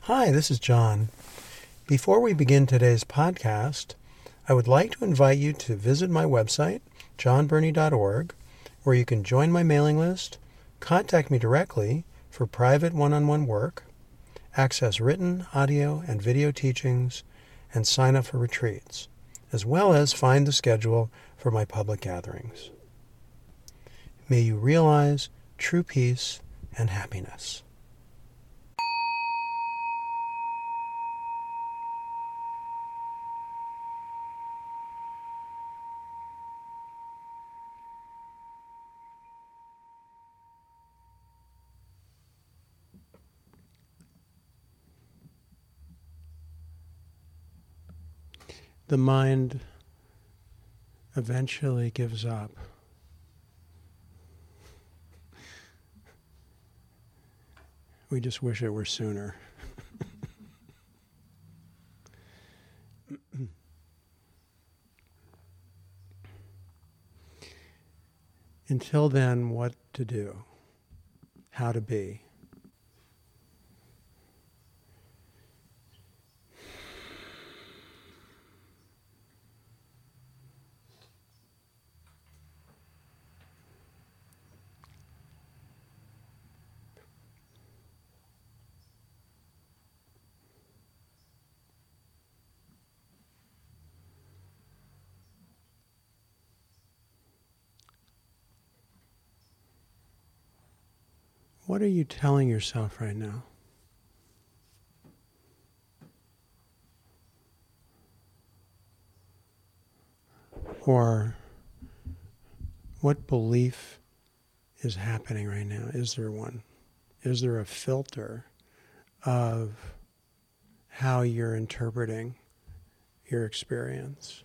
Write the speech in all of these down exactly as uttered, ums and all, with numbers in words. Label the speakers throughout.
Speaker 1: Hi, this is John. Before we begin today's podcast, I would like to invite you to visit my website, john burney dot org, where you can join my mailing list, contact me directly for private one-on-one work, access written, audio, and video teachings, and sign up for retreats, as well as find the schedule for my public gatherings. May you realize true peace and happiness. The mind eventually gives up. We just wish it were sooner. Until then, what to do? How to be? What are you telling yourself right now? Or what belief is happening right now? Is there one? Is there a filter of how you're interpreting your experience?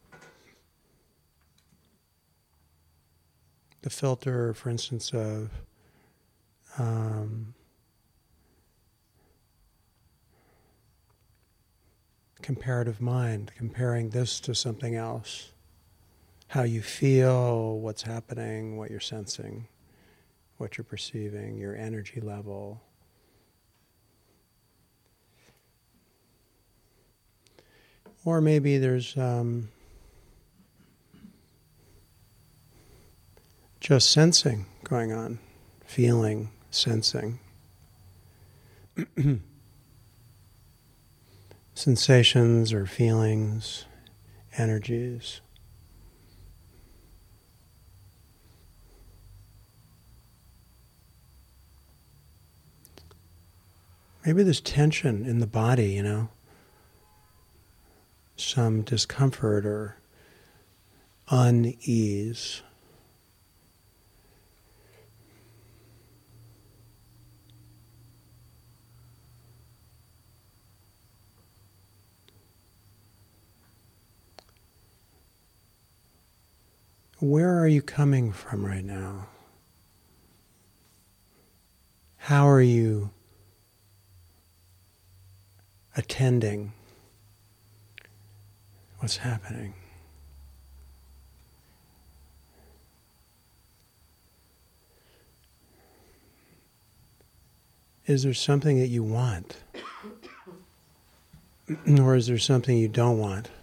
Speaker 1: The filter, for instance, of Um, comparative mind, comparing this to something else. How you feel, what's happening, what you're sensing, what you're perceiving, your energy level. Or maybe there's um, just sensing going on, feeling, sensing. Sensations or feelings, energies. Maybe there's tension in the body, you know, some discomfort or unease. Where are you coming from right now? How are you attending what's happening? Is there something that you want? Or is there something you don't want?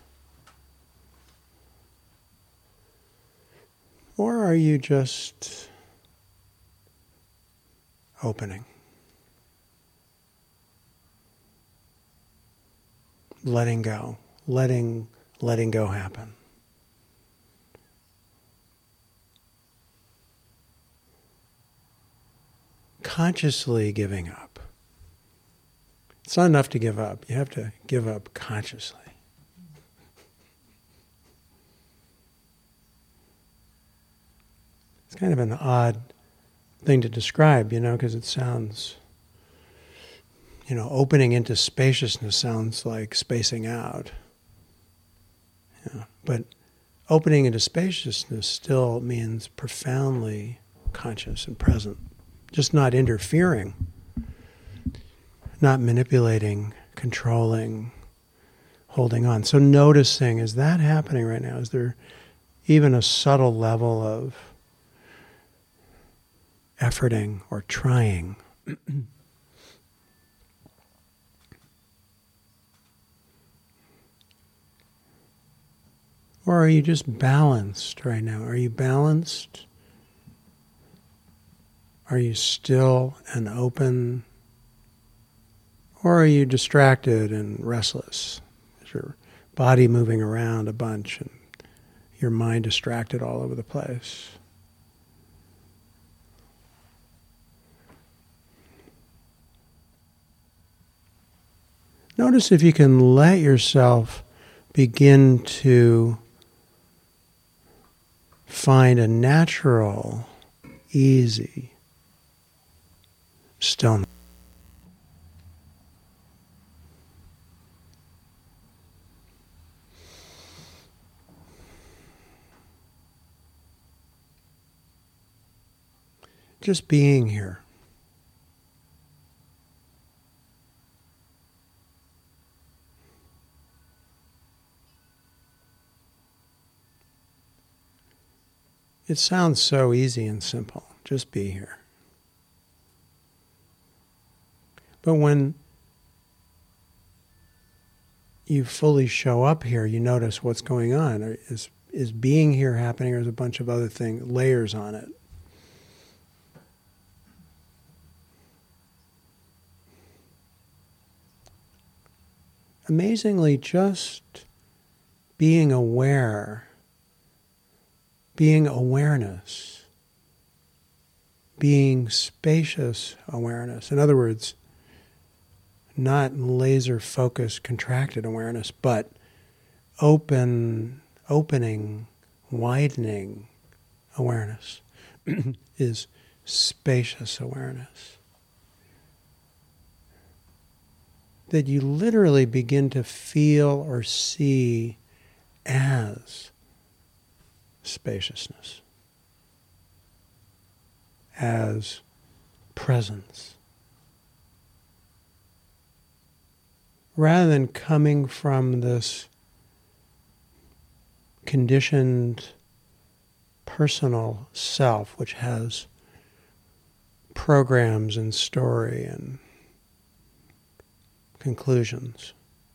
Speaker 1: Or are you just opening? Letting go. Letting, letting go happen. Consciously giving up. It's not enough to give up. You have to give up consciously. It's kind of an odd thing to describe, you know, because it sounds, you know, opening into spaciousness sounds like spacing out. Yeah. But opening into spaciousness still means profoundly conscious and present, just not interfering, not manipulating, controlling, holding on. So noticing, is that happening right now? Is there even a subtle level of efforting or trying? Or are you just balanced right now? Are you balanced? Are you still and open? Or are you distracted and restless? Is your body moving around a bunch and your mind distracted all over the place? Notice if you can let yourself begin to find a natural, easy stillness. Just being here. It sounds so easy and simple. Just be here. But when you fully show up here, you notice what's going on. Is is being here happening, or is a bunch of other things, layers on it? Amazingly, just being aware, being awareness, being spacious awareness. In other words, not laser-focused, contracted awareness, but open, opening, widening awareness is spacious awareness. That you literally begin to feel or see as spaciousness, as presence. Rather than coming from this conditioned personal self, which has programs and story and conclusions.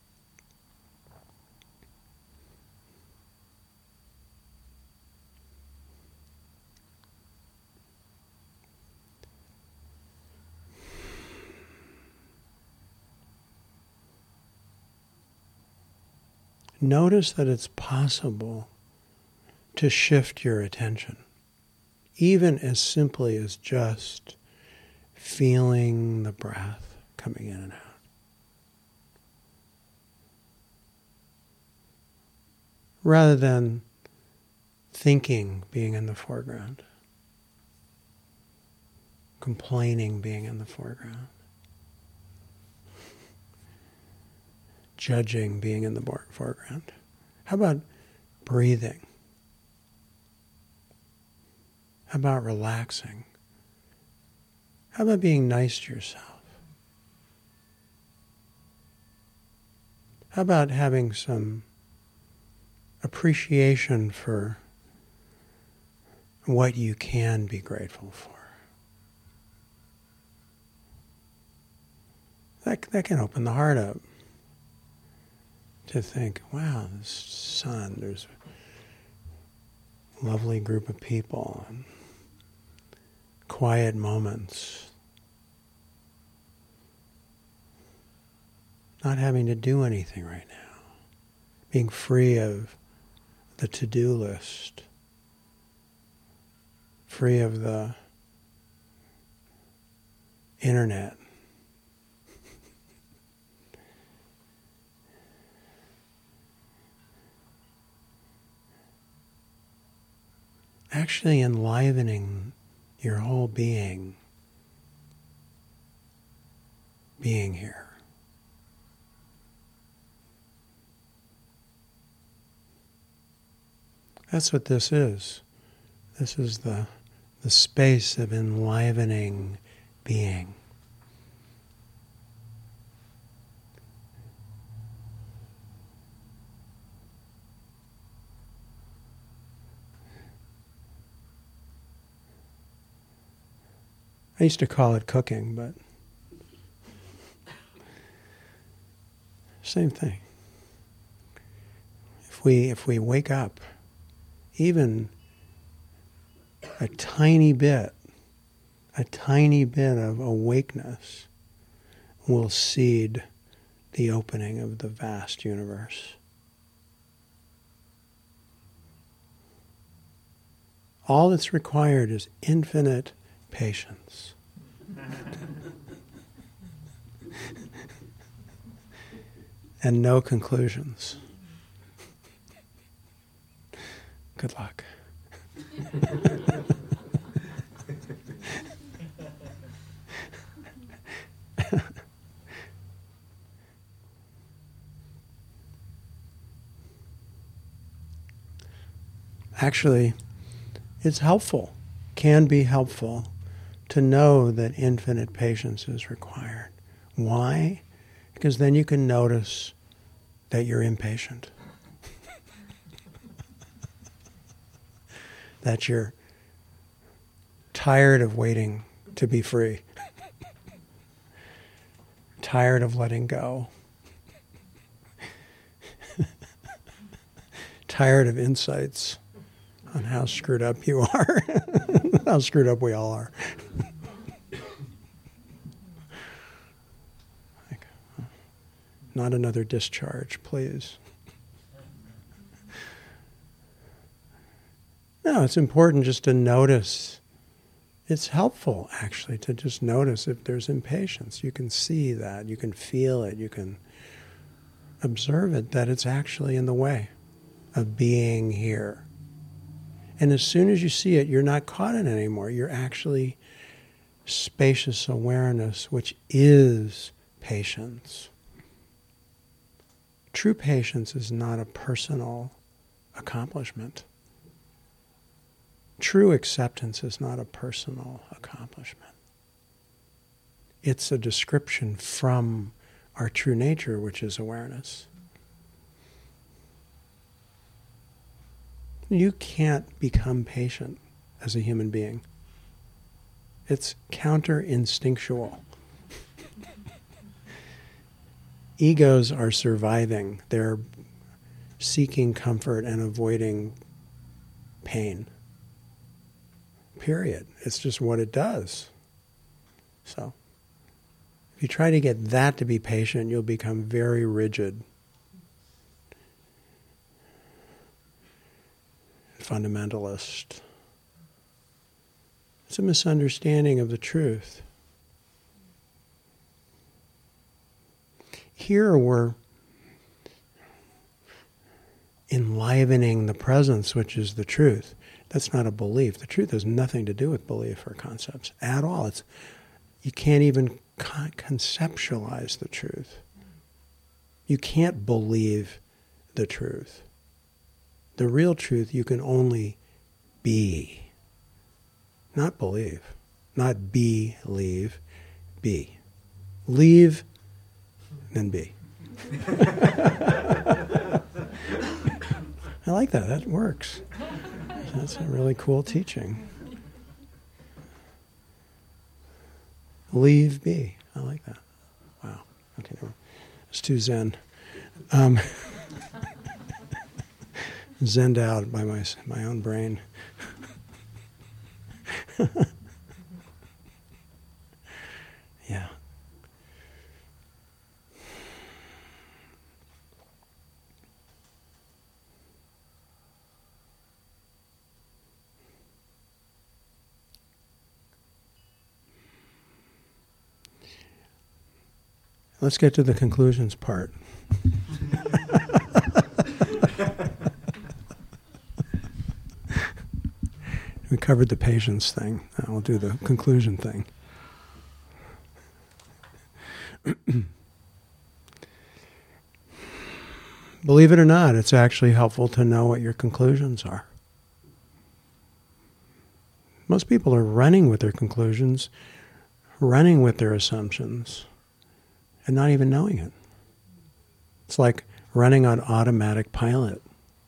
Speaker 1: Notice that it's possible to shift your attention, even as simply as just feeling the breath coming in and out. Rather than thinking being in the foreground, complaining being in the foreground, judging being in the foreground. How about breathing? How about relaxing? How about being nice to yourself? How about having some appreciation for what you can be grateful for? That, that can open the heart up. To think, wow, this sun, there's a lovely group of people, and quiet moments, not having to do anything right now, being free of the to-do list, free of the internet. Actually enlivening your whole being, being here. That's what this is. This is the, the space of enlivening being. I used to call it cooking, but same thing. If if we if we wake up even a tiny bit, a tiny bit of awakeness will seed the opening of the vast universe. All that's required is infinite patience. And no conclusions. Good luck. Actually, it's helpful, can be helpful, to know that infinite patience is required. Why? Because then you can notice that you're impatient. That you're tired of waiting to be free. Tired of letting go. Tired of insights on how screwed up you are. How screwed up we all are. Like, not another discharge, please. No, it's important just to notice. It's helpful, actually, to just notice if there's impatience. You can see that. You can feel it. You can observe it, that it's actually in the way of being here. And as soon as you see it, you're not caught in it anymore. You're actually spacious awareness, which is patience. True patience is not a personal accomplishment. True acceptance is not a personal accomplishment. It's a description from our true nature, which is awareness. You can't become patient as a human being. It's counter-instinctual. Egos are surviving. They're seeking comfort and avoiding pain. Period. It's just what it does. So, if you try to get that to be patient, you'll become very rigid. Fundamentalist. It's a misunderstanding of the truth. Here we're enlivening the presence, which is the truth. That's not a belief. The truth has nothing to do with belief or concepts at all. It's, you can't even con- conceptualize the truth. You can't believe the truth. The real truth you can only be. Not believe. Not be, leave. Be. Leave, then be. I like that. That works. That's a really cool teaching. Leave be. I like that. Wow. Okay, never mind. It's too Zen. Um, Zenned out by my my own brain. Yeah. Let's get to the conclusions part. We covered the patience thing. Now we'll do the conclusion thing. Believe it or not, it's actually helpful to know what your conclusions are. Most people are running with their conclusions, running with their assumptions, and not even knowing it. It's like running on automatic pilot.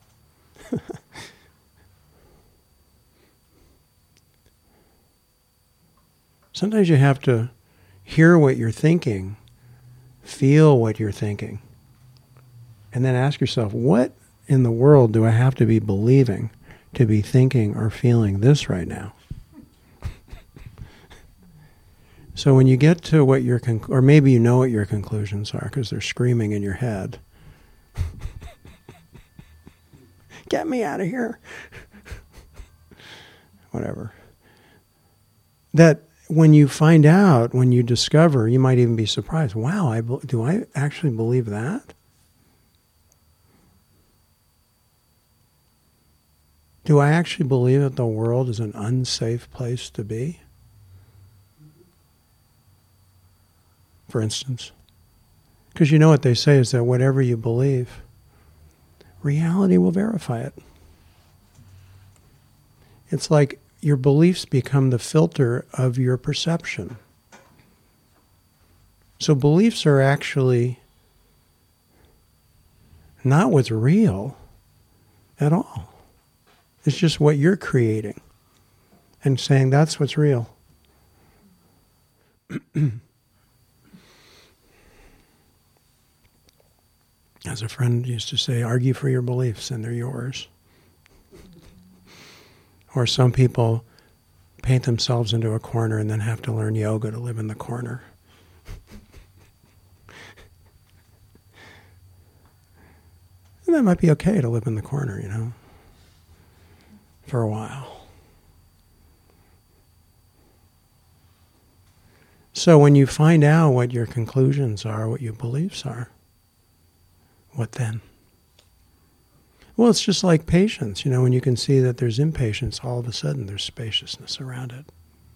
Speaker 1: Sometimes you have to hear what you're thinking, feel what you're thinking, and then ask yourself, what in the world do I have to be believing to be thinking or feeling this right now? So when you get to what your, conc- or maybe you know what your conclusions are because they're screaming in your head. Get me out of here. Whatever. That when you find out, when you discover, you might even be surprised. Wow, I be- do I actually believe that? Do I actually believe that the world is an unsafe place to be? For instance. Because you know what they say is that whatever you believe, reality will verify it. It's like your beliefs become the filter of your perception. So beliefs are actually not what's real at all. It's just what you're creating and saying that's what's real. As a friend used to say, argue for your beliefs and they're yours. Or some people paint themselves into a corner and then have to learn yoga to live in the corner. And that might be okay to live in the corner, you know, for a while. So when you find out what your conclusions are, what your beliefs are, what then? Well, it's just like patience. You know, when you can see that there's impatience, all of a sudden there's spaciousness around it.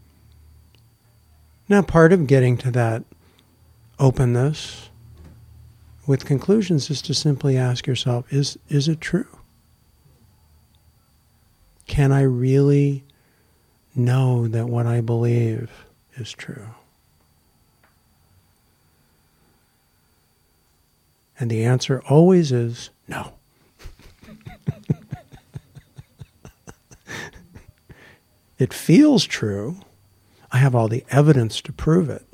Speaker 1: Now, part of getting to that openness with conclusions is to simply ask yourself, is, is it true? Can I really know that what I believe is true? And the answer always is no. It feels true. I have all the evidence to prove it.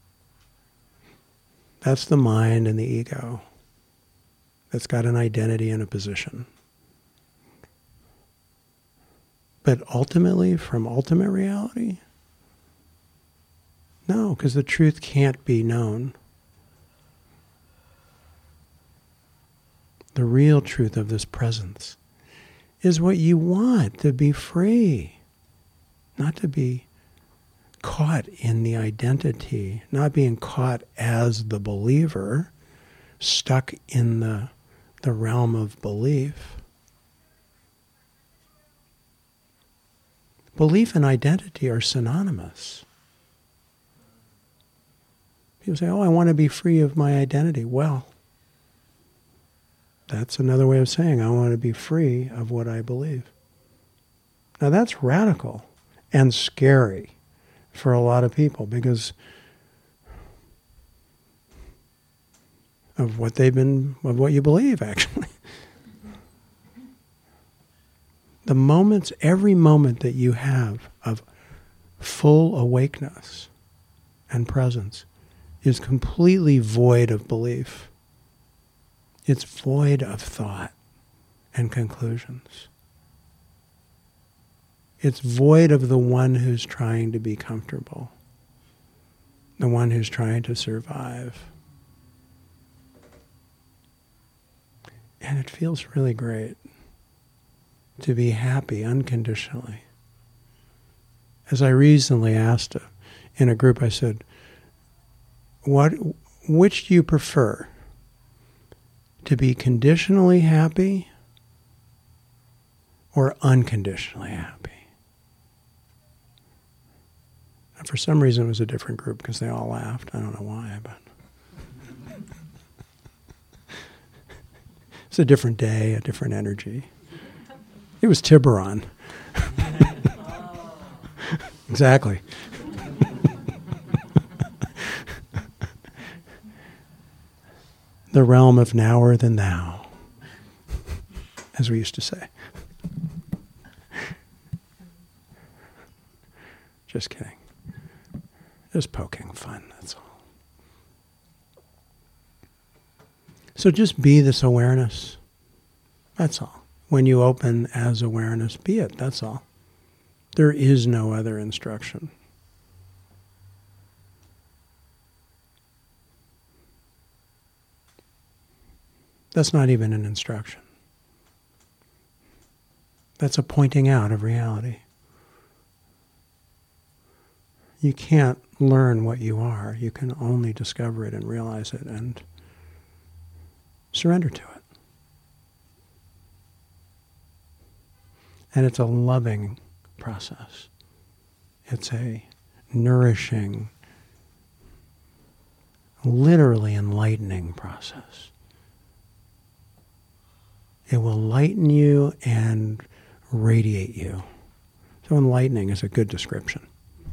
Speaker 1: That's the mind and the ego that's got an identity and a position. But ultimately, from ultimate reality, no, because the truth can't be known. The real truth of this presence is what you want, to be free, not to be caught in the identity, not being caught as the believer, stuck in the, the realm of belief. Belief and identity are synonymous. People say, oh, I want to be free of my identity. Well, that's another way of saying I want to be free of what I believe. Now that's radical and scary for a lot of people because of what they've been, of what you believe, actually. The moments, every moment that you have of full awakeness and presence is completely void of belief. It's void of thought and conclusions. It's void of the one who's trying to be comfortable, the one who's trying to survive. And it feels really great to be happy unconditionally. As I recently asked a, in a group, I said, "What? Which do you prefer? To be conditionally happy or unconditionally happy?" And for some reason, it was a different group because they all laughed. I don't know why, but it's a different day, a different energy. It was Tiburon. Exactly. The realm of nower than thou, as we used to say. Just kidding. Just poking fun, that's all. So just be this awareness That's all. When you open as awareness, be it. That's all. There is no other instruction. That's not even an instruction. That's a pointing out of reality. You can't learn what you are. You can only discover it and realize it and surrender to it. And it's a loving process. It's a nourishing, literally enlightening process. It will lighten you and radiate you. So enlightening is a good description.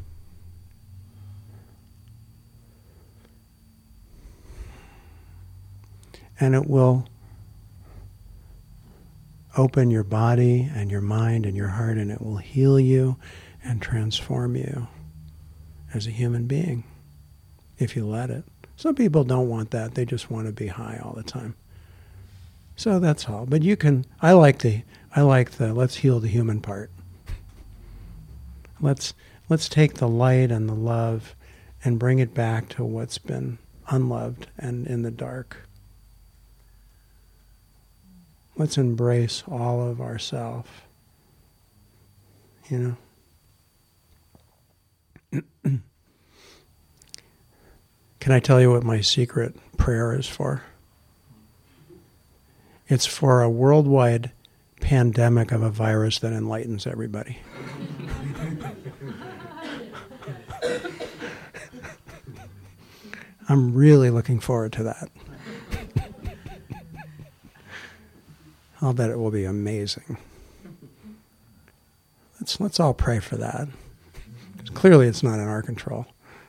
Speaker 1: And it will open your body and your mind and your heart, and it will heal you and transform you as a human being, if you let it. Some people don't want that. They just want to be high all the time. So that's all. But you can, I like the, I like the, let's heal the human part. Let's, let's take the light and the love and bring it back to what's been unloved and in the dark. Let's embrace all of ourself. You know? Can I tell you what my secret prayer is for? It's for a worldwide pandemic of a virus that enlightens everybody. I'm really looking forward to that. I'll bet it will be amazing. Let's let's all pray for that. Clearly it's not in our control.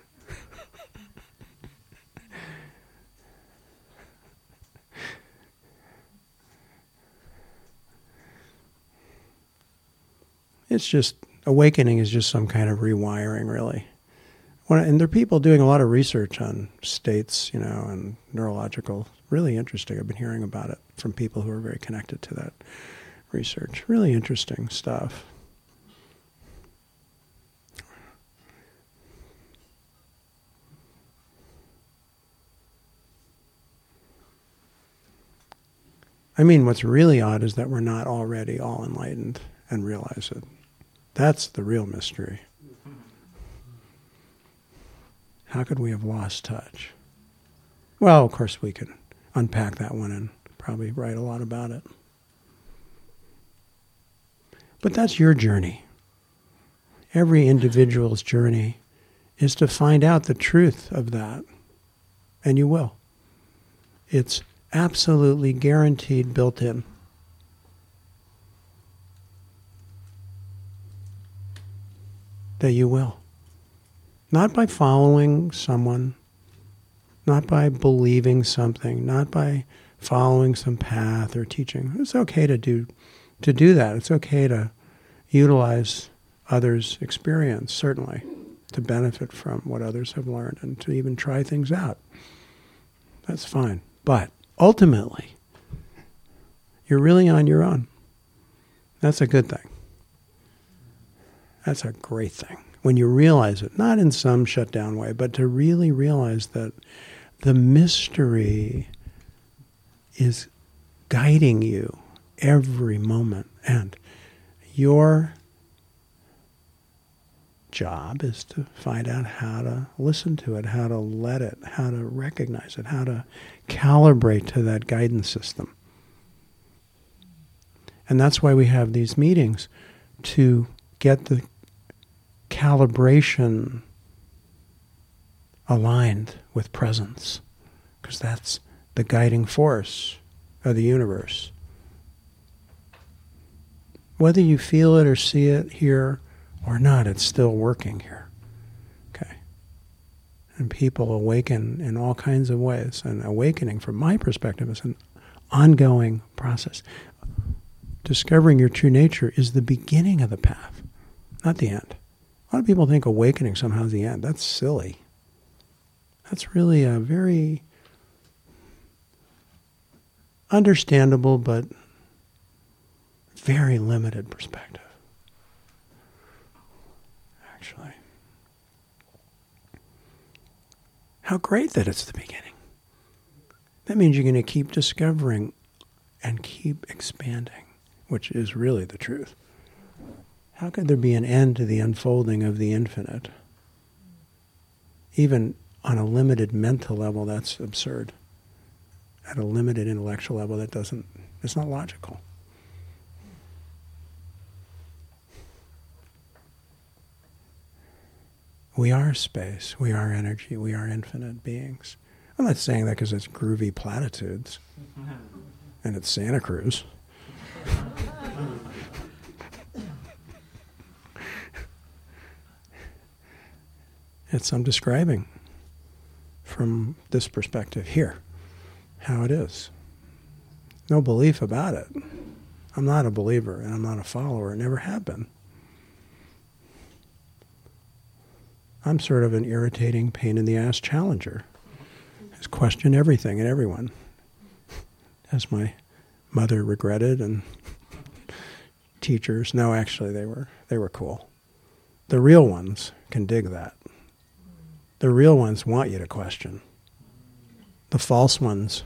Speaker 1: It's just, awakening is just some kind of rewiring, really. When, and there are people doing a lot of research on states, you know, and neurological, really interesting. I've been hearing about it from people who are very connected to that research. Really interesting stuff. I mean, what's really odd is that we're not already all enlightened and realize it. That's the real mystery. How could we have lost touch? Well, of course we could unpack that one and probably write a lot about it. But that's your journey. Every individual's journey is to find out the truth of that. And you will. It's absolutely guaranteed, built in. That you will. Not by following someone, not by believing something, not by following some path or teaching. It's okay to do to do that. It's okay to utilize others' experience, certainly, to benefit from what others have learned and to even try things out. That's fine. But ultimately, you're really on your own. That's a good thing. That's a great thing. When you realize it, not in some shut down way, but to really realize that the mystery is guiding you every moment. And your job is to find out how to listen to it, how to let it, how to recognize it, how to calibrate to that guidance system. And that's why we have these meetings, to get the calibration aligned with presence, because that's the guiding force of the universe. Whether you feel it or see it here or not, it's still working here. Okay. And people awaken in all kinds of ways. And awakening, from my perspective, is an ongoing process. Discovering your true nature is the beginning of the path, not the end. A lot of people think awakening somehow is the end. That's silly. That's really a very understandable but very limited perspective, actually. How great that it's the beginning. That means you're going to keep discovering and keep expanding, which is really the truth. How could there be an end to the unfolding of the infinite? Even on a limited mental level, that's absurd. At a limited intellectual level, that doesn't, it's not logical. We are space, we are energy, we are infinite beings. I'm not saying that because it's groovy platitudes and it's Santa Cruz. It's I'm describing from this perspective here how it is. No belief about it. I'm not a believer and I'm not a follower, never have been. I'm sort of an irritating, pain-in-the-ass challenger. Just question everything and everyone, as my mother regretted, and teachers. No, actually, they were they were cool. The real ones can dig that. The real ones want you to question. The false ones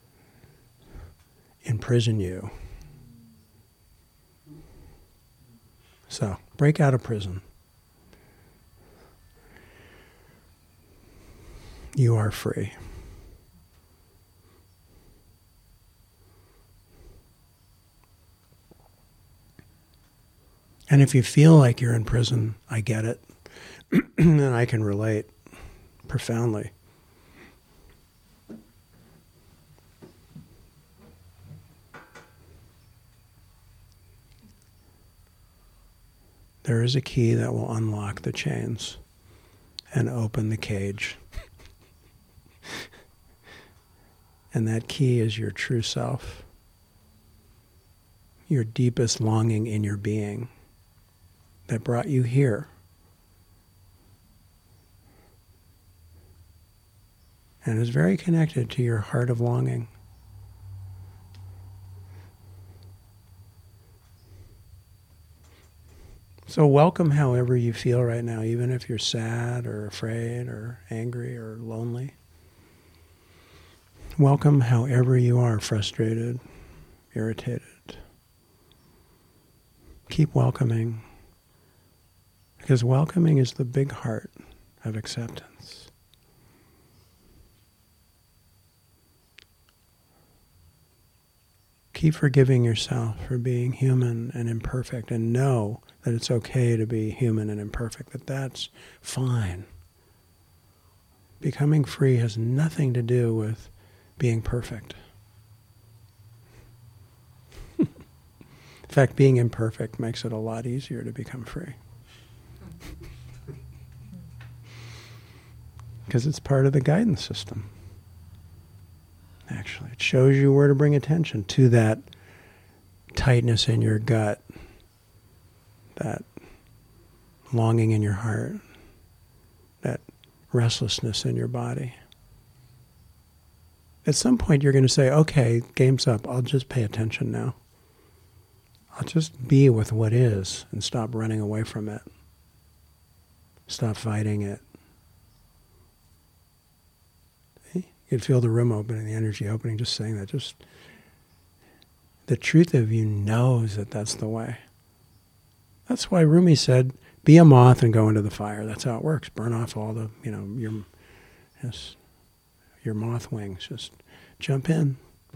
Speaker 1: imprison you. So, break out of prison. You are free. And if you feel like you're in prison, I get it. And I can relate profoundly. There is a key that will unlock the chains and open the cage. And that key is your true self, your deepest longing in your being that brought you here. And is very connected to your heart of longing. So welcome however you feel right now, even if you're sad or afraid or angry or lonely. Welcome however you are, frustrated, irritated. Keep welcoming, because welcoming is the big heart of acceptance. Keep forgiving yourself for being human and imperfect, and know that it's okay to be human and imperfect, that that's fine. Becoming free has nothing to do with being perfect. In fact, being imperfect makes it a lot easier to become free. Because it's part of the guidance system. Actually, it shows you where to bring attention to that tightness in your gut, that longing in your heart, that restlessness in your body. At some point you're going to say, okay, game's up, I'll just pay attention now. I'll just be with what is and stop running away from it. Stop fighting it. See? You'd feel the room opening, the energy opening, just saying that. Just the truth of you knows that that's the way. That's why Rumi said, be a moth and go into the fire. That's how it works. Burn off all the, you know, your, just, your moth wings. Just jump in.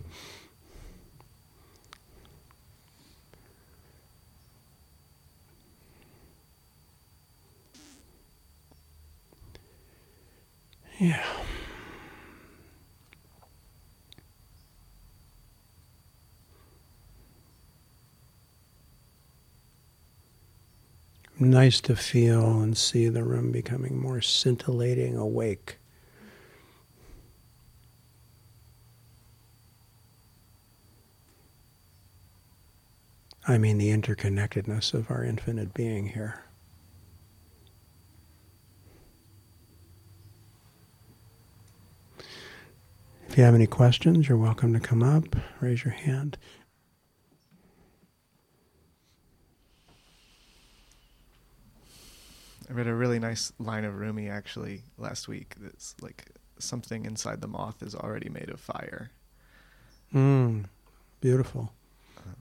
Speaker 1: Yeah. Nice to feel and see the room becoming more scintillating awake. I mean the interconnectedness of our infinite being here. If you have any questions, you're welcome to come up, raise your hand.
Speaker 2: I read a really nice line of Rumi actually last week. That's like something inside the moth is already made of fire.
Speaker 1: Mm, beautiful.
Speaker 2: Um,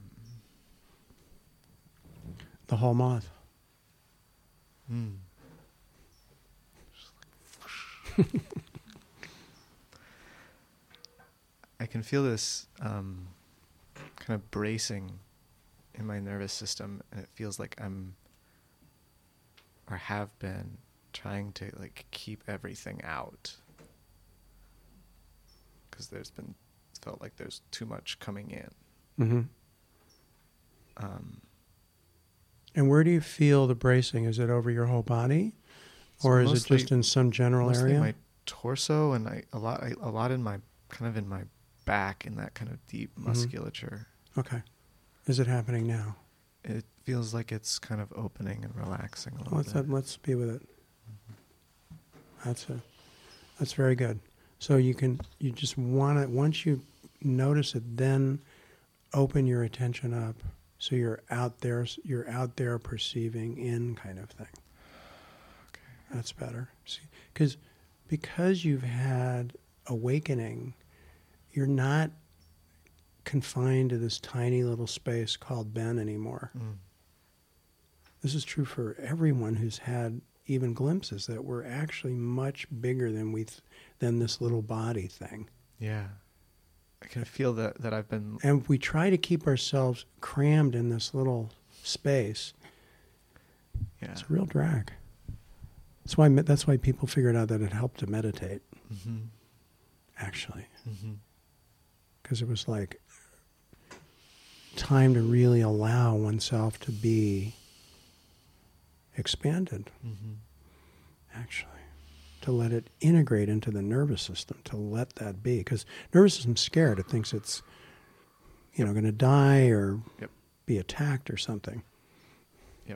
Speaker 1: the whole moth.
Speaker 2: mm. I can feel this um, kind of bracing in my nervous system, and it feels like I'm, or have been, trying to like keep everything out, because there's been felt like there's too much coming in.
Speaker 1: Mm-hmm.
Speaker 2: Um,
Speaker 1: and where do you feel the bracing? Is it over your whole body, or is
Speaker 2: mostly,
Speaker 1: it just in some general
Speaker 2: mostly
Speaker 1: area?
Speaker 2: my torso, and I a lot I, a lot in my kind of in my back, in that kind of deep musculature.
Speaker 1: Mm-hmm. Okay. Is it happening now?
Speaker 2: It feels like it's kind of opening and relaxing a little
Speaker 1: Let's
Speaker 2: bit.
Speaker 1: let's be with it. That's it. That's very good. So you can you just want to, once you notice it, then open your attention up, so you're out there. You're out there perceiving in, kind of thing.
Speaker 2: Okay.
Speaker 1: That's better. See, because because you've had awakening, you're not confined to this tiny little space called Ben anymore.
Speaker 2: Mm.
Speaker 1: This is true for everyone who's had even glimpses that we're actually much bigger than we th- than this little body thing.
Speaker 2: Yeah. I can feel that, that I've been...
Speaker 1: And we try to keep ourselves crammed in this little space.
Speaker 2: Yeah.
Speaker 1: It's a real drag. That's why that's why people figured out that it helped to meditate,
Speaker 2: Mm-hmm.
Speaker 1: actually.
Speaker 2: Mm-hmm.
Speaker 1: Because it was like time to really allow oneself to be expanded,
Speaker 2: Mm-hmm.
Speaker 1: actually. To let it integrate into the nervous system, to let that be. Because nervous system's scared. It thinks it's, you know, going to die or
Speaker 2: Yep.
Speaker 1: be attacked or something.
Speaker 2: Yep.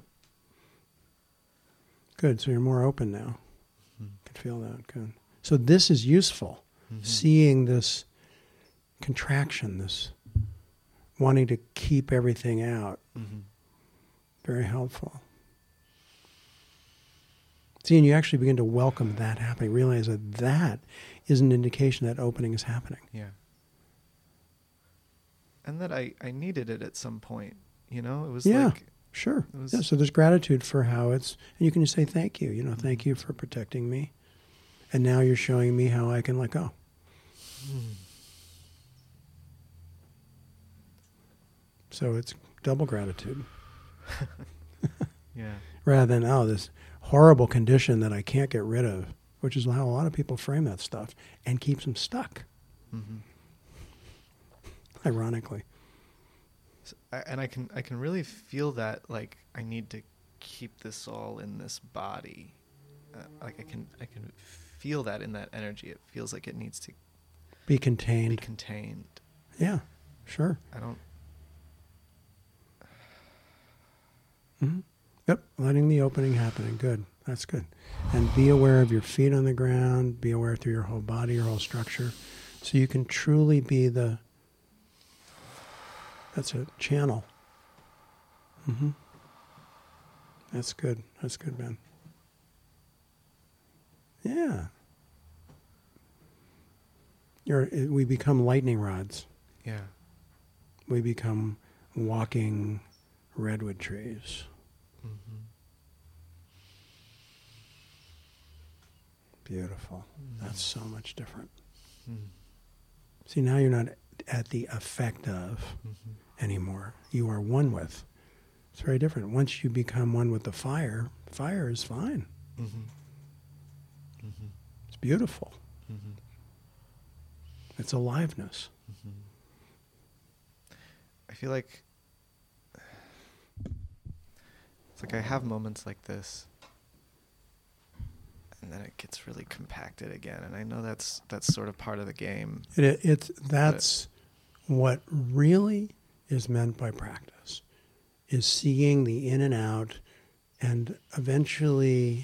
Speaker 1: Good. So you're more open now.
Speaker 2: Mm-hmm.
Speaker 1: Can feel that. Good. So this is useful.
Speaker 2: Mm-hmm.
Speaker 1: Seeing this contraction, this wanting to keep everything out.
Speaker 2: Mm-hmm.
Speaker 1: Very helpful. See, and you actually begin to welcome that happening. Realize that that is an indication that opening is happening.
Speaker 2: Yeah. And that I, I needed it at some point, you know? It was
Speaker 1: Yeah.
Speaker 2: like...
Speaker 1: Sure.
Speaker 2: It was,
Speaker 1: Yeah, so there's gratitude for how it's, and you can just say thank you. You know,
Speaker 2: Mm-hmm.
Speaker 1: thank you for protecting me. And now you're showing me how I can let go.
Speaker 2: Mm.
Speaker 1: So it's double gratitude.
Speaker 2: Yeah.
Speaker 1: Rather than, oh, this horrible condition that I can't get rid of, which is how a lot of people frame that stuff and keeps them stuck,
Speaker 2: Mm-hmm.
Speaker 1: ironically.
Speaker 2: So, I, and I can I can really feel that, like, I need to keep this all in this body. Uh, like I can I can feel that in that energy. It feels like it needs to
Speaker 1: Be contained.
Speaker 2: be contained.
Speaker 1: Yeah, sure.
Speaker 2: I don't...
Speaker 1: Mm-hmm. Yep, letting the opening happen. Good. That's good. And be aware of your feet on the ground. Be aware through your whole body, your whole structure. So you can truly be the, that's a channel. Mm-hmm. That's good. That's good, Ben. Yeah. You're, we become lightning rods.
Speaker 2: Yeah.
Speaker 1: We become walking redwood trees.
Speaker 2: Mm-hmm.
Speaker 1: Beautiful.
Speaker 2: Mm-hmm.
Speaker 1: That's so much different.
Speaker 2: Mm-hmm.
Speaker 1: See, now you're not at the effect of
Speaker 2: Mm-hmm.
Speaker 1: anymore. You are one with. It's very different. Once you become one with the fire, fire is fine.
Speaker 2: Mm-hmm. Mm-hmm.
Speaker 1: It's beautiful.
Speaker 2: Mm-hmm.
Speaker 1: It's aliveness.
Speaker 2: Mm-hmm. I feel like it's like I have moments like this, and then it gets really compacted again. And I know that's that's sort of part of the game.
Speaker 1: It, it's that's what really is meant by practice, is seeing the in and out, and eventually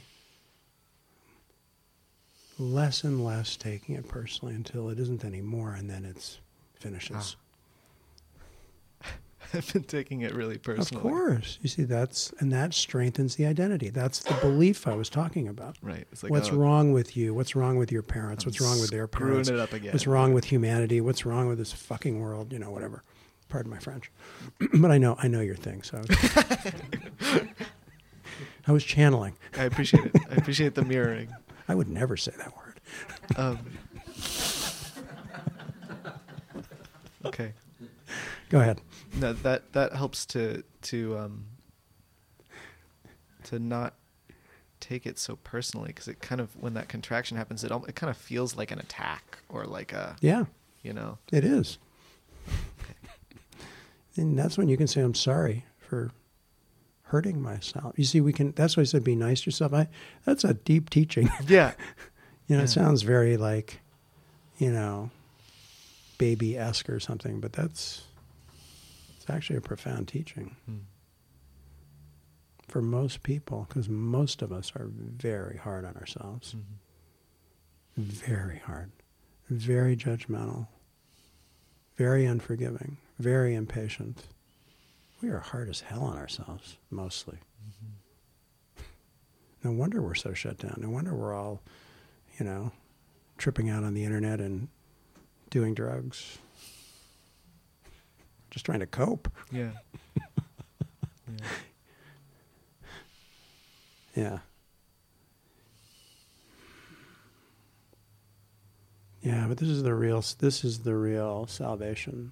Speaker 1: less and less taking it personally until it isn't anymore, and then it's finishes.
Speaker 2: Ah. I've been taking it really personally.
Speaker 1: Of course. You see, that's, and that strengthens the identity. That's the belief I was talking about.
Speaker 2: Right. It's like,
Speaker 1: What's
Speaker 2: oh,
Speaker 1: wrong with you? What's wrong with your parents?
Speaker 2: I'm
Speaker 1: What's wrong with their
Speaker 2: screwing
Speaker 1: parents?
Speaker 2: it up again.
Speaker 1: What's wrong with humanity? What's wrong with this fucking world? You know, whatever. Pardon my French. But I know, I know your thing, so. I was channeling.
Speaker 2: I appreciate it. I appreciate the mirroring.
Speaker 1: I would never say that word.
Speaker 2: Um, okay.
Speaker 1: Go ahead.
Speaker 2: No, that that helps to to um to not take it so personally, because it kind of, when that contraction happens, it al- it kind of feels like an attack or like a,
Speaker 1: Yeah,
Speaker 2: you know.
Speaker 1: it is. And that's when you can say, I'm sorry for hurting myself. You see, we can, that's why I said be nice to yourself. I, that's a deep teaching.
Speaker 2: Yeah.
Speaker 1: You know,
Speaker 2: Yeah.
Speaker 1: it sounds very like, you know, baby-esque or something, but that's, it's actually a profound teaching
Speaker 2: Hmm.
Speaker 1: for most people, because most of us are very hard on ourselves.
Speaker 2: Mhm.
Speaker 1: Very hard. Very judgmental. Very unforgiving. Very impatient. We are hard as hell on ourselves, mostly.
Speaker 2: Mhm.
Speaker 1: No wonder we're so shut down. No wonder we're all, you know, tripping out on the internet and doing drugs. Just trying to cope.
Speaker 2: Yeah. Yeah.
Speaker 1: Yeah. Yeah, but this is the real, this is the real salvation.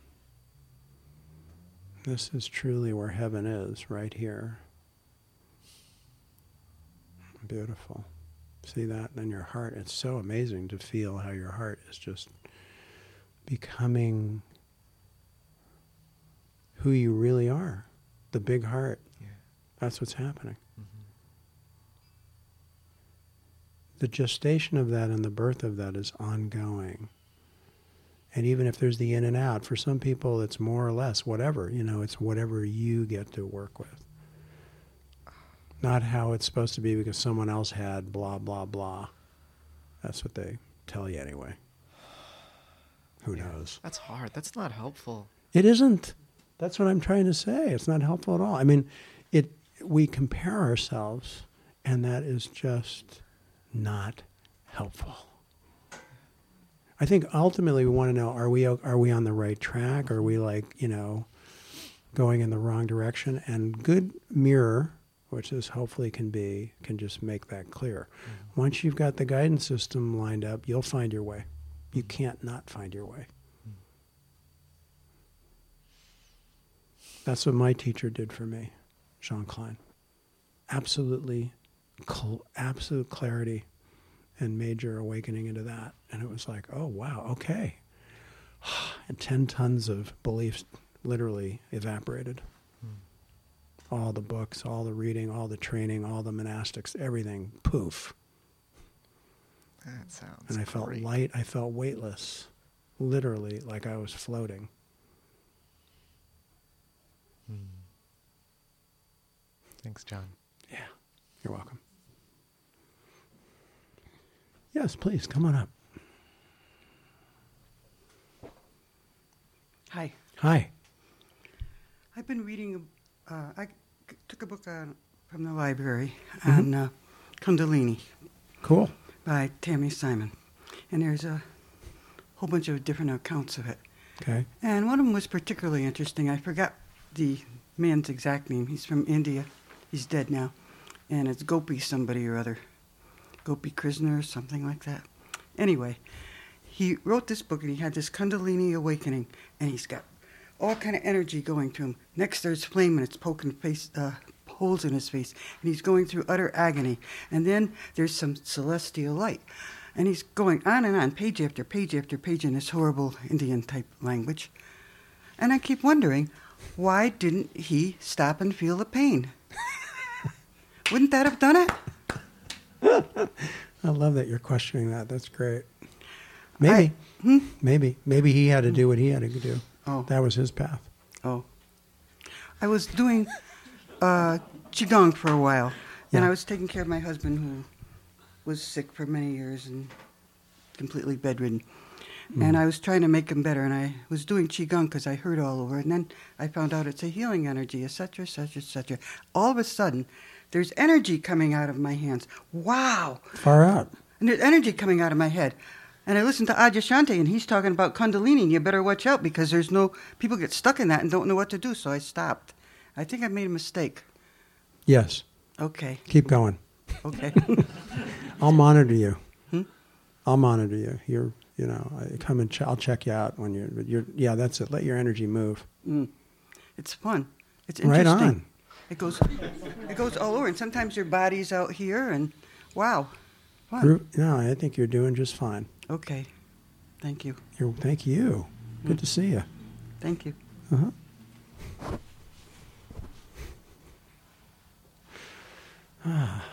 Speaker 1: This is truly where heaven is, right here. Beautiful. See that in your heart? It's so amazing to feel how your heart is just becoming who you really are. The big heart.
Speaker 2: Yeah.
Speaker 1: That's what's happening.
Speaker 2: Mhm.
Speaker 1: The gestation of that and the birth of that is ongoing. And even if there's the in and out, for some people it's more or less whatever, you know, it's whatever you get to work with. Not how it's supposed to be because someone else had blah, blah, blah. That's what they tell you anyway. Who
Speaker 2: Yeah.
Speaker 1: knows?
Speaker 2: That's hard. That's not helpful.
Speaker 1: It isn't. That's what I'm trying to say. It's not helpful at all. I mean, it. We compare ourselves, and that is just not helpful. I think ultimately we want to know, are we are we on the right track? Are we, like, you know, going in the wrong direction? And good mirror, which this hopefully can be, can just make that clear.
Speaker 2: Mm-hmm.
Speaker 1: Once you've got the guidance system lined up, you'll find your way. You can't not find your way. That's what my teacher did for me, Jean Klein. Absolutely, cl- absolute clarity and major awakening into that. And it was like, oh, wow, okay. And ten tons of beliefs literally evaporated.
Speaker 2: Hmm.
Speaker 1: All the books, all the reading, all the training, all the monastics, everything, poof.
Speaker 2: That sounds
Speaker 1: And I felt
Speaker 2: great.
Speaker 1: light, I felt weightless, literally like I was floating.
Speaker 2: Hmm. Thanks, John.
Speaker 1: Yeah, you're welcome. Yes, please, come on up.
Speaker 3: Hi.
Speaker 1: Hi.
Speaker 3: I've been reading, uh, I c- took a book on, from the library
Speaker 1: Mhm.
Speaker 3: on uh, Kundalini
Speaker 1: Cool.
Speaker 3: by Tammy Simon. And there's a whole bunch of different accounts of it.
Speaker 1: Okay.
Speaker 3: And one of them was particularly interesting. I forgot the man's exact name. He's from India. He's dead now. And it's Gopi somebody or other. Gopi Krishna or something like that. Anyway, he wrote this book and he had this Kundalini awakening. And he's got all kind of energy going to him. Next there's flame and it's poking face, uh, holes in his face. And he's going through utter agony. And then there's some celestial light. And he's going on and on, page after page after page in this horrible Indian-type language. And I keep wondering, why didn't he stop and feel the pain? Wouldn't that have done it?
Speaker 1: I love that you're questioning that. That's great. Maybe.
Speaker 3: I, hmm?
Speaker 1: Maybe. Maybe he had to do what he had to do.
Speaker 3: Oh.
Speaker 1: That was his path.
Speaker 3: Oh. I was doing uh, Qigong for a while. And
Speaker 1: Yeah.
Speaker 3: I was taking care of my husband who was sick for many years and completely bedridden.
Speaker 1: Mm.
Speaker 3: And I was trying to make them better, and I was doing Qigong because I heard all over it. And then I found out it's a healing energy, et cetera, et cetera, et cetera. All of a sudden, there's energy coming out of my hands. Wow.
Speaker 1: Far out.
Speaker 3: And there's energy coming out of my head. And I listened to Adyashanti, and he's talking about Kundalini, and you better watch out because there's no, people get stuck in that and don't know what to do, so I stopped. I think I made a mistake.
Speaker 1: Yes.
Speaker 3: Okay.
Speaker 1: Keep going.
Speaker 3: Okay.
Speaker 1: I'll monitor you.
Speaker 3: Hmm?
Speaker 1: I'll monitor you. You're, you know, I come and ch- I'll check you out when you're, but you're, yeah, that's it. Let your energy move.
Speaker 3: Mm. It's fun. It's
Speaker 1: Right
Speaker 3: interesting.
Speaker 1: on.
Speaker 3: It goes, it goes all over, and sometimes your body's out here, and wow, fun.
Speaker 1: Ru- No, I think you're doing just fine.
Speaker 3: Okay, thank you,
Speaker 1: You're, thank you. Good
Speaker 3: Mm.
Speaker 1: to see you.
Speaker 3: thank you.
Speaker 1: Uh-huh. Ah.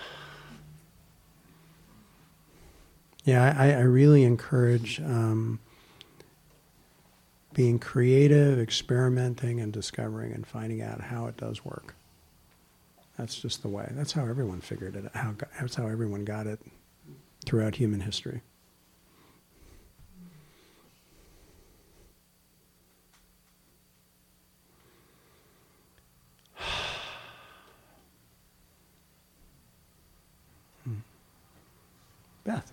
Speaker 1: Yeah, I, I really encourage um, being creative, experimenting, and discovering and finding out how it does work. That's just the way. That's how everyone figured it out. How, that's how everyone got it throughout human history. Hmm. Beth.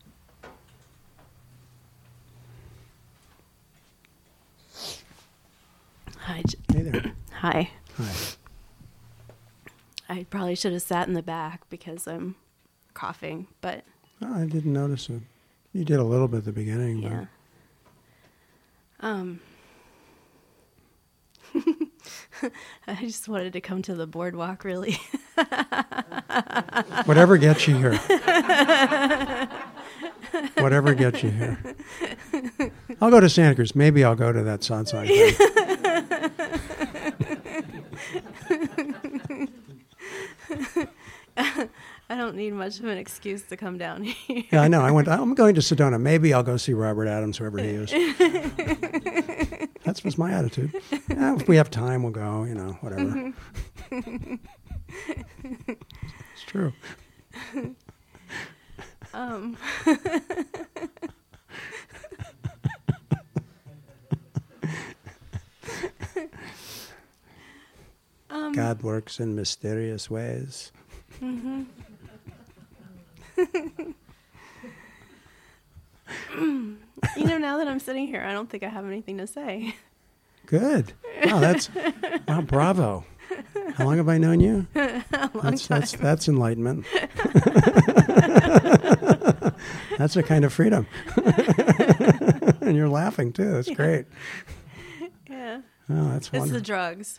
Speaker 4: Hi. J-
Speaker 1: Hey there.
Speaker 4: Hi.
Speaker 1: Hi.
Speaker 4: I probably should have sat in the back because I'm coughing, but
Speaker 1: Oh, I didn't notice it. You did a little bit at the beginning. but-
Speaker 4: yeah. Um, I just wanted to come to the boardwalk, really.
Speaker 1: Whatever gets you here. Whatever gets you here. I'll go to Santa Cruz. Maybe I'll go to that Satsang thing.
Speaker 4: I don't need much of an excuse to come down here.
Speaker 1: Yeah, I know. I went. I'm going to Sedona. Maybe I'll go see Robert Adams, whoever he is. That's was my attitude. Yeah, if we have time, we'll go. You know, whatever. It's true.
Speaker 4: Um, um,
Speaker 1: God works in mysterious ways.
Speaker 4: Mm-hmm. You know, now that I'm sitting here, I don't think I have anything to say.
Speaker 1: Good. Wow, that's wow. Bravo. How long have I known you?
Speaker 4: A long
Speaker 1: That's
Speaker 4: time.
Speaker 1: that's that's enlightenment. That's a kind of freedom. And you're laughing too. That's great.
Speaker 4: Yeah.
Speaker 1: Oh, that's
Speaker 4: It's the
Speaker 1: wonderful.
Speaker 4: drugs.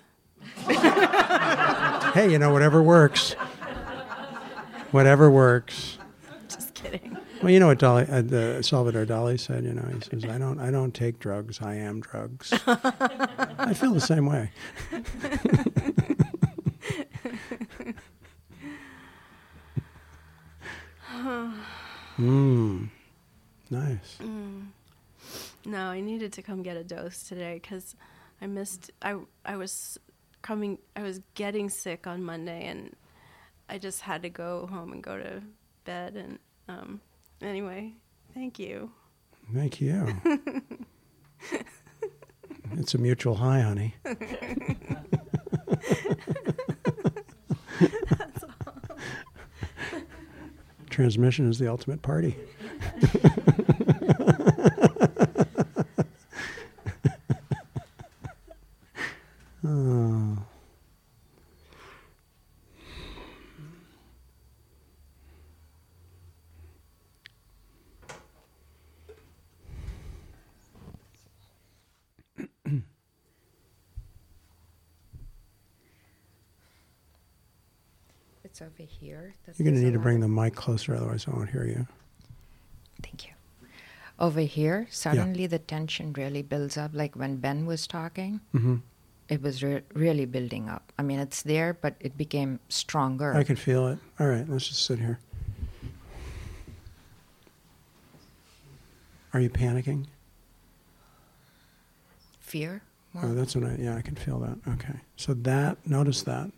Speaker 1: Hey, you know, whatever works. Whatever works.
Speaker 4: Just kidding.
Speaker 1: Well, you know what Dali, uh, the Salvador Dali said. You know, he says, "I don't, I don't take drugs. I am drugs." I feel the same way. Mmm. Nice.
Speaker 4: Mm. No, I needed to come get a dose today because I missed. I I was coming. I was getting sick on Monday, and I just had to go home and go to bed. And um, anyway, thank you.
Speaker 1: Thank you. It's a mutual high, honey.
Speaker 4: That's all.
Speaker 1: Transmission is the ultimate party. Oh.
Speaker 5: It's over here. that
Speaker 1: You're going to
Speaker 5: there's a
Speaker 1: need to
Speaker 5: lot
Speaker 1: bring
Speaker 5: of-
Speaker 1: the mic closer, otherwise I won't hear you.
Speaker 5: Thank you. Over here, suddenly the tension really builds up. Like when Ben was talking,
Speaker 1: Mm-hmm.
Speaker 5: it was re- really building up. I mean, it's there, but it became stronger.
Speaker 1: I can feel it. All right, let's just sit here. Are you panicking?
Speaker 5: Fear? More?
Speaker 1: Oh, that's what I, yeah, I can feel that. Okay. So that, notice that.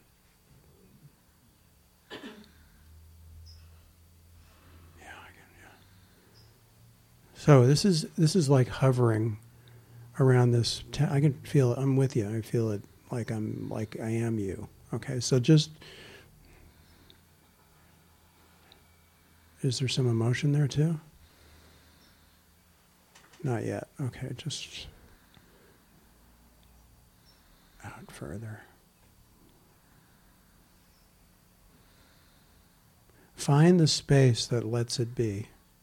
Speaker 1: Yeah, I can, yeah. So this is this is like hovering around this. Te- I can feel it. I'm with you. I feel it like I'm like I am you. Okay, so just is there some emotion there too? Not yet. Okay, just out further. Find the space that lets it be.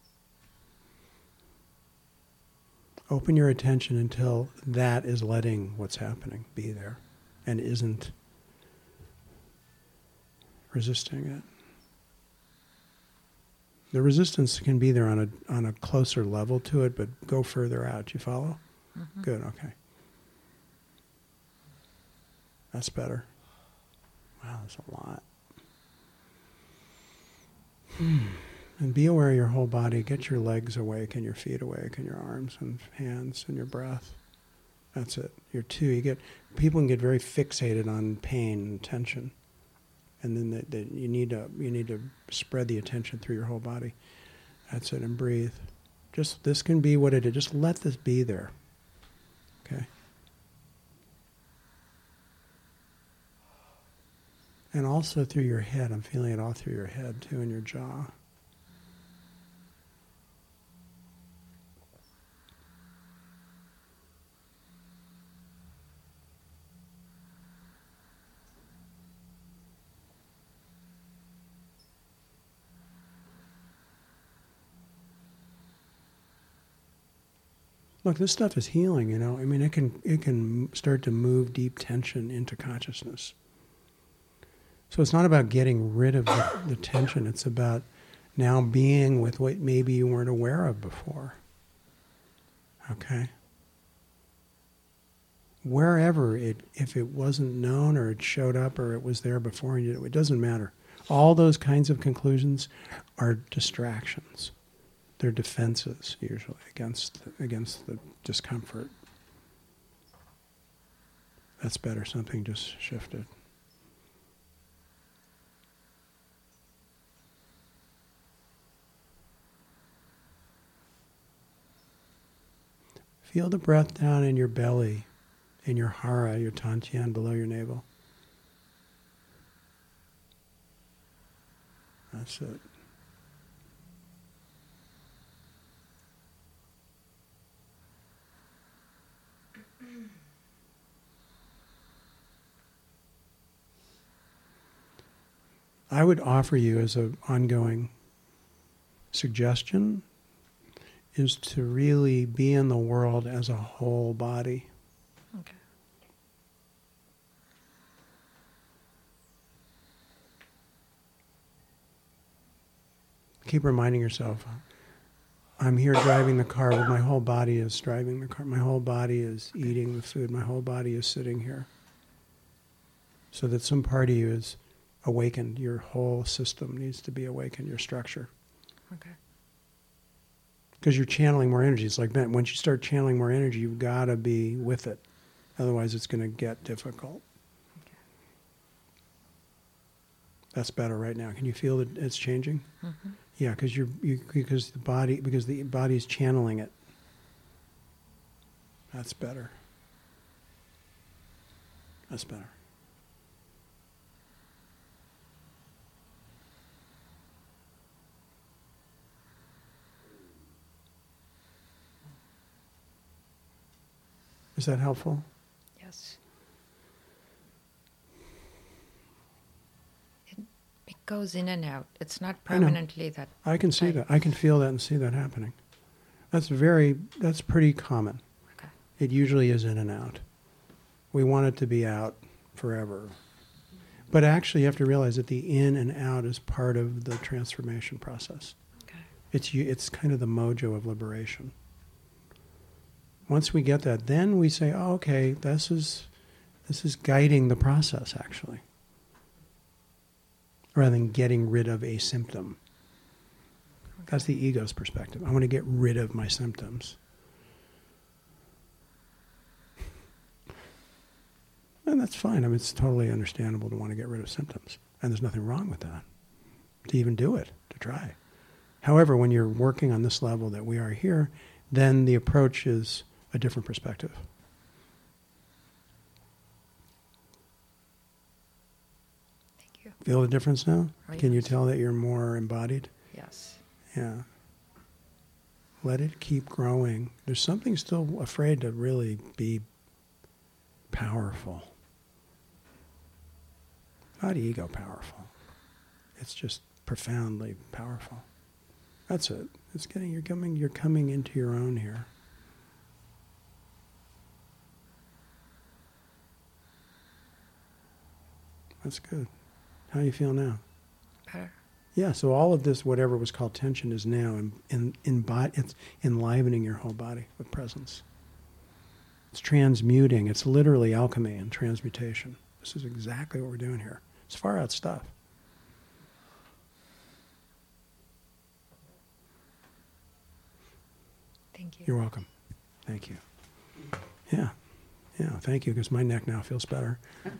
Speaker 1: Open your attention until that is letting what's happening be there and isn't resisting it. The resistance can be there on a on a closer level to it, but go further out. You follow?
Speaker 5: Mm-hmm.
Speaker 1: Good, okay. That's better. Wow, that's a lot. Hmm. And be aware of your whole body. Get your legs awake and your feet awake and your arms and hands and your breath. That's it. You're two. You get people can get very fixated on pain and tension, and then they, they, you need to you need to spread the attention through your whole body. That's it. And breathe. Just this can be what it is. Just let this be there. Okay. And also through your head. I'm feeling it all through your head too, and your jaw. Look, this stuff is healing, you know. I mean, it can it can start to move deep tension into consciousness. So it's not about getting rid of the, the tension. It's about now being with what maybe you weren't aware of before. Okay? Wherever it, if it wasn't known or it showed up or it was there before, you, it doesn't matter. All those kinds of conclusions are distractions. They're defenses, usually, against the, against the discomfort. That's better. Something just shifted. Feel the breath down in your belly, in your hara, your dantian, below your navel. That's it. I would offer you as an ongoing suggestion is to really be in the world as a whole body.
Speaker 5: Okay.
Speaker 1: Keep reminding yourself, I'm here driving the car, but my whole body is driving the car. My whole body is eating the food. My whole body is sitting here. So that some part of you is awakened. Your whole system needs to be awakened, your structure.
Speaker 5: Okay.
Speaker 1: Because you're channeling more energy. It's like that. Once you start channeling more energy, you've got to be with it. Otherwise, it's going to get difficult.
Speaker 5: Okay.
Speaker 1: That's better right now. Can you feel that it's changing?
Speaker 5: Mm-hmm.
Speaker 1: Yeah, because you're you, because the body because the body's channeling it. That's better. That's better. Is that helpful?
Speaker 5: Yes. It, it goes in and out. It's not
Speaker 1: I know.
Speaker 5: permanently that.
Speaker 1: I can see
Speaker 5: I-
Speaker 1: that. I can feel that and see that happening. That's very, that's pretty common.
Speaker 5: Okay.
Speaker 1: It usually is in and out. We want it to be out forever. But actually you have to realize that the in and out is part of the transformation process.
Speaker 5: Okay.
Speaker 1: It's you- it's kind of the mojo of liberation. Once we get that, then we say, oh, okay, this is this is guiding the process, actually, rather than getting rid of a symptom.
Speaker 5: Okay.
Speaker 1: That's the ego's perspective. I want to get rid of my symptoms. And that's fine. I mean, it's totally understandable to want to get rid of symptoms. And there's nothing wrong with that. To even do it, to try. However, when you're working on this level that we are here, then the approach is a different perspective.
Speaker 5: Thank you.
Speaker 1: Feel the difference now?
Speaker 5: Oh,
Speaker 1: Can you
Speaker 5: yes.
Speaker 1: tell that you're more embodied?
Speaker 5: Yes.
Speaker 1: Yeah. Let it keep growing. There's something still afraid to really be powerful. Not ego powerful. It's just profoundly powerful. That's it. It's getting you're coming you're coming into your own here. That's good. How do you feel now?
Speaker 5: Better.
Speaker 1: Yeah, so all of this, whatever was called tension, is now in, in, in bo- it's enlivening your whole body with presence. It's transmuting. It's literally alchemy and transmutation. This is exactly what we're doing here. It's far out stuff.
Speaker 5: Thank you.
Speaker 1: You're welcome. Thank you. Yeah. Yeah, thank you, because my neck now feels better.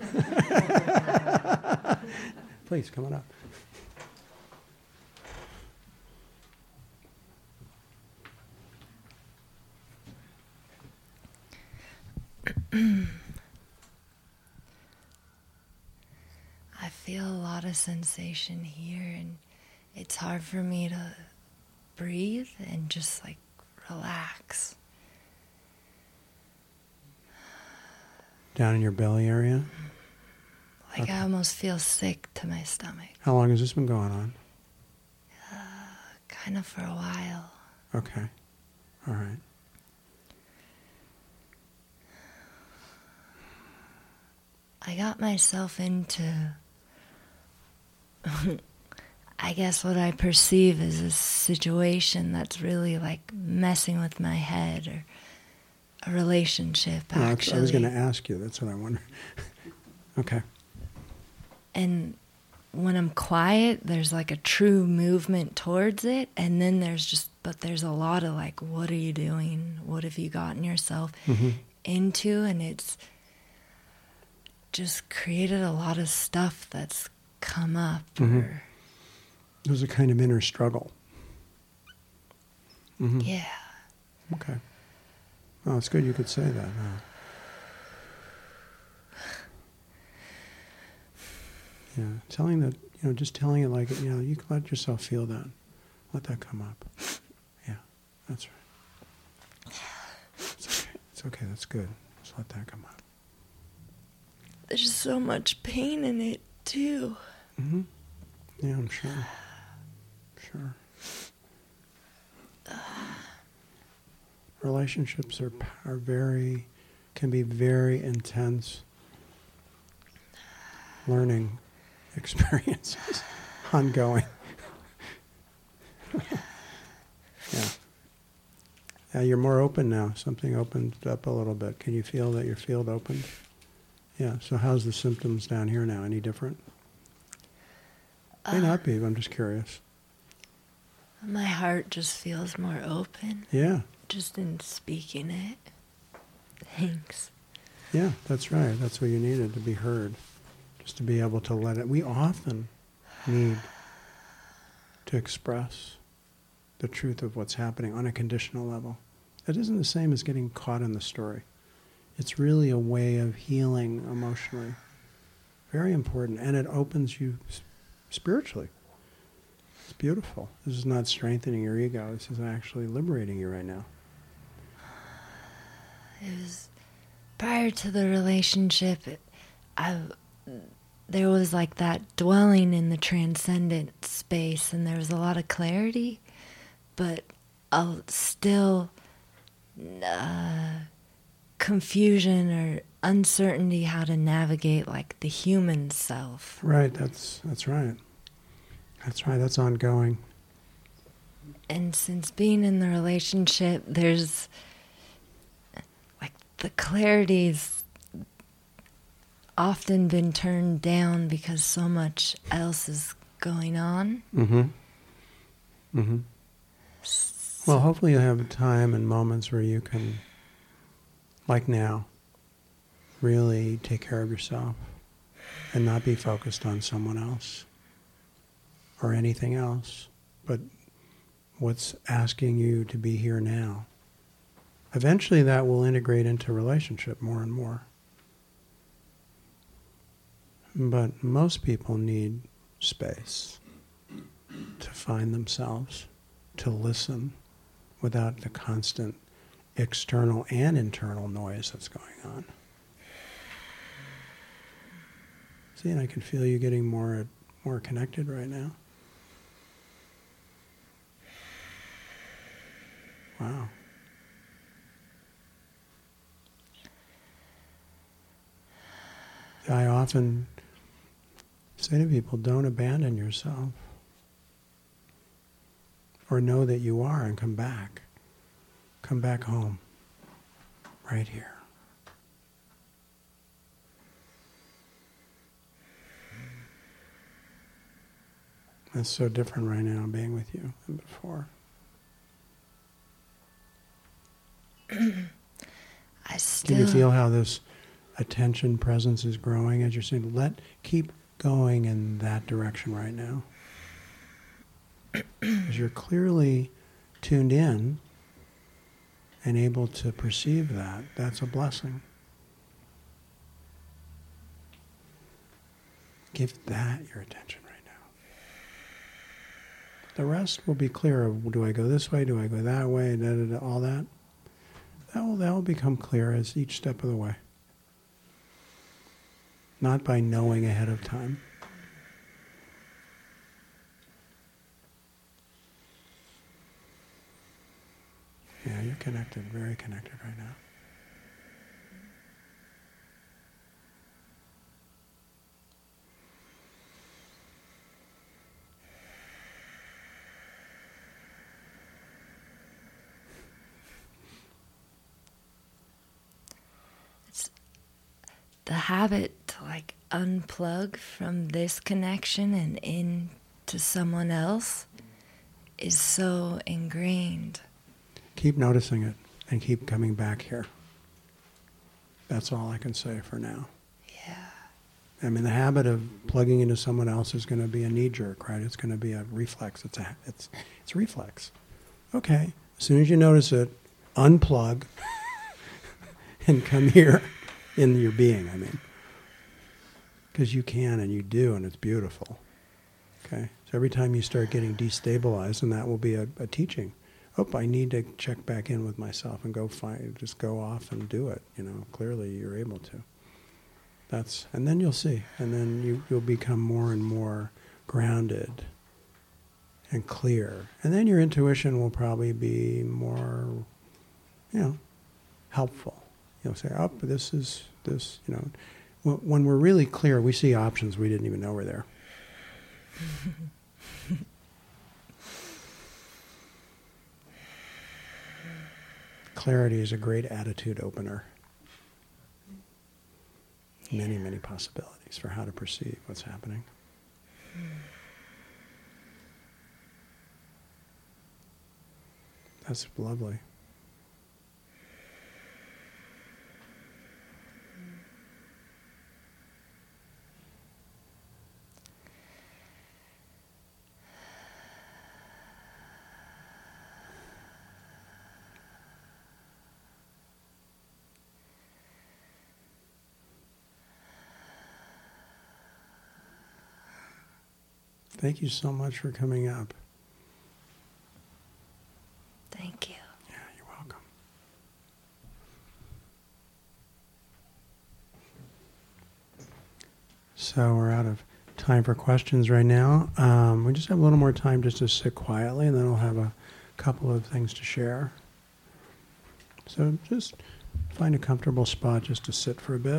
Speaker 1: Please, come on up.
Speaker 5: I feel a lot of sensation here, and it's hard for me to breathe and just like relax.
Speaker 1: Down in your belly area?
Speaker 5: Like
Speaker 1: Okay.
Speaker 5: I almost feel sick to my stomach.
Speaker 1: How long has this been going on?
Speaker 5: Uh, kind of for a while.
Speaker 1: Okay. All right.
Speaker 5: I got myself into, I guess what I perceive as a situation that's really like messing with my head, or a relationship,
Speaker 1: No,
Speaker 5: actually.
Speaker 1: I was going to ask you. That's what I wonder. Okay.
Speaker 5: And when I'm quiet, there's like a true movement towards it. And then there's just, but there's a lot of like, what are you doing? What have you gotten yourself
Speaker 1: Mm-hmm.
Speaker 5: into? And it's just created a lot of stuff that's come up.
Speaker 1: Mhm.
Speaker 5: Or,
Speaker 1: There's a kind of inner struggle. Mm-hmm.
Speaker 5: yeah.
Speaker 1: Okay. Oh, it's good you could say that. Huh? Yeah, telling that, you know, just telling it like, you know, you can let yourself feel that. Let that come up. Yeah, that's right. It's okay. It's okay. That's good. Just let that come up.
Speaker 5: There's so much pain in it, too.
Speaker 1: Mm-hmm. Yeah, I'm sure. Sure. Relationships are are very, can be very intense learning experiences, ongoing. Yeah. Yeah, you're more open now. Something opened up a little bit. Can you feel that your field opened? Yeah. So how's the symptoms down here now? Any different? May not be, but I'm just curious.
Speaker 5: My heart just feels more open,
Speaker 1: Yeah.
Speaker 5: just in speaking it. Thanks.
Speaker 1: Yeah, that's right. That's what you needed, to be heard. Just to be able to let it. We often need to express the truth of what's happening on a conditional level. It isn't the same as getting caught in the story. It's really a way of healing emotionally. Very important. And it opens you s- spiritually. It's beautiful. This is not strengthening your ego. This is actually liberating you right now.
Speaker 5: It was prior to the relationship, it, I, there was like that dwelling in the transcendent space, and there was a lot of clarity, but uh, still uh, confusion or uncertainty how to navigate like the human self.
Speaker 1: Right, that's that's right. That's right, that's ongoing.
Speaker 5: And since being in the relationship, there's like the clarity's often been turned down because so much else is going on.
Speaker 1: Mm-hmm. Mm-hmm. Well, hopefully you'll have time and moments where you can, like now, really take care of yourself and not be focused on someone else or anything else, but What's asking you to be here now? Eventually that will integrate into relationship more and more. But most people need space to find themselves, to listen without the constant external and internal noise that's going on. See, and I can feel you getting more more connected right now. Wow. I often say to people, don't abandon yourself. Or know that you are and come back. Come back home. Right here. It's so different right now being with you than before.
Speaker 5: I still...
Speaker 1: Can you feel how this attention presence is growing as you're saying, let, keep going in that direction right now? Because you're clearly tuned in and able to perceive that. That's a blessing. Give that your attention right now. The rest will be clear of, do I go this way, do I go that way, da, da, da, all that. That will, that will become clear as each step of the way. Not by knowing ahead of time. Yeah, you're connected, very connected right now.
Speaker 5: It's the habit to like unplug from this connection and into someone else is so ingrained.
Speaker 1: Keep noticing it and keep coming back here. That's all I can say for now.
Speaker 5: Yeah.
Speaker 1: I mean, the habit of plugging into someone else is going to be a knee-jerk, right? It's going to be a reflex. It's a, it's, it's reflex. Okay. As soon as you notice it, unplug and come here in your being, I mean. Because you can and you do, and it's beautiful. Okay? So every time you start getting destabilized, and that will be a, a teaching. Oh, I need to check back in with myself and go find, just go off and do it. You know, clearly you're able to. That's, and then you'll see, and then you, you'll become more and more grounded and clear. And then your intuition will probably be more, you know, helpful. You'll say, oh, this is, this, you know. When, when we're really clear, we see options we didn't even know were there. Clarity is a great attitude opener. Many, many possibilities for how to perceive what's happening. That's lovely. Thank you so much for coming up.
Speaker 5: Thank you.
Speaker 1: Yeah, you're welcome. So we're out of time for questions right now. Um, we just have a little more time just to sit quietly, and then we'll have a couple of things to share. So just find a comfortable spot just to sit for a bit.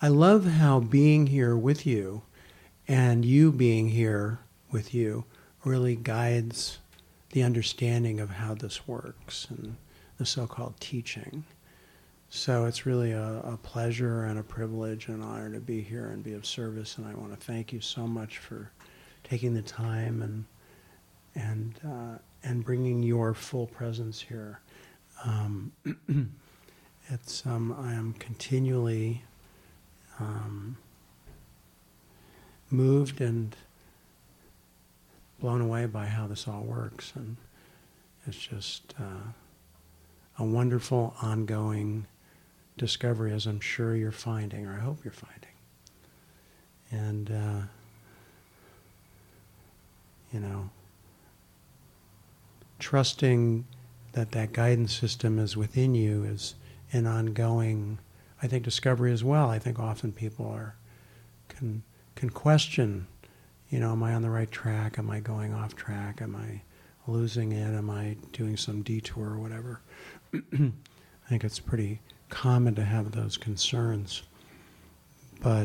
Speaker 1: I love how being here with you and you being here with you really guides the understanding of how this works and the so-called teaching. So it's really a, a pleasure and a privilege and an honor to be here and be of service, and I want to thank you so much for taking the time and and uh, and bringing your full presence here. Um, it's um, I am continually um, moved and blown away by how this all works, and it's just uh, a wonderful ongoing discovery, as I'm sure you're finding, or I hope you're finding. And uh, you know, trusting that that guidance system is within you is an ongoing, I think, discovery as well. I think often people are can can question, you know, am I on the right track? Am I going off track? Am I losing it? Am I doing some detour or whatever? I think it's pretty common to have those concerns. But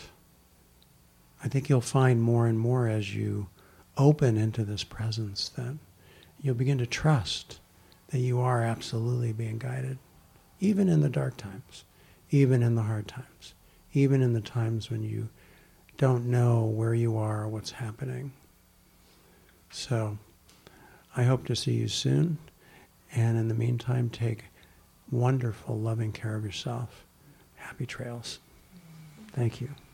Speaker 1: I think you'll find more and more as you open into this presence that you'll begin to trust that you are absolutely being guided, even in the dark times, even in the hard times, even in the times when you don't know where you are or what's happening. So I hope to see you soon, and in the meantime, take wonderful, loving care of yourself. Happy trails. Thank you.